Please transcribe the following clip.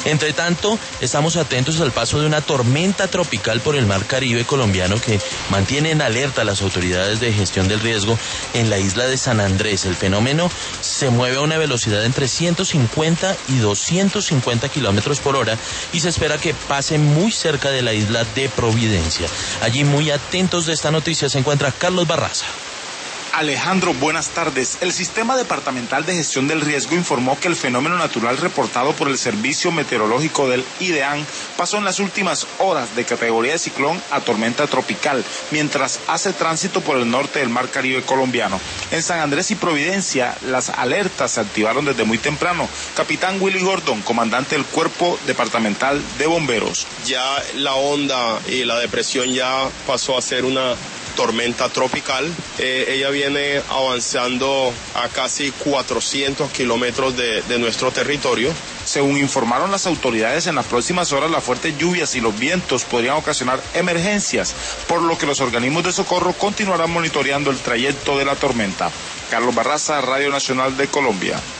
Entre tanto, estamos atentos al paso de una tormenta tropical por el mar Caribe colombiano que mantiene en alerta a las autoridades de gestión del riesgo en la isla de San Andrés. El fenómeno se mueve a una velocidad entre 150 y 250 kilómetros por hora y se espera que pase muy cerca de la isla de Providencia. Allí, muy atentos de esta noticia, se encuentra Carlos Barraza. Alejandro, buenas tardes. El Sistema Departamental de Gestión del Riesgo informó que el fenómeno natural reportado por el Servicio Meteorológico del IDEAN pasó en las últimas horas de categoría de ciclón a tormenta tropical, mientras hace tránsito por el norte del mar Caribe colombiano. En San Andrés y Providencia, las alertas se activaron desde muy temprano. Capitán Willy Gordon, comandante del Cuerpo Departamental de Bomberos. Ya la onda y la depresión ya pasó a ser una tormenta tropical. Ella viene avanzando a casi 400 kilómetros de nuestro territorio. Según informaron las autoridades, en las próximas horas las fuertes lluvias y los vientos podrían ocasionar emergencias, por lo que los organismos de socorro continuarán monitoreando el trayecto de la tormenta. Carlos Barraza, Radio Nacional de Colombia.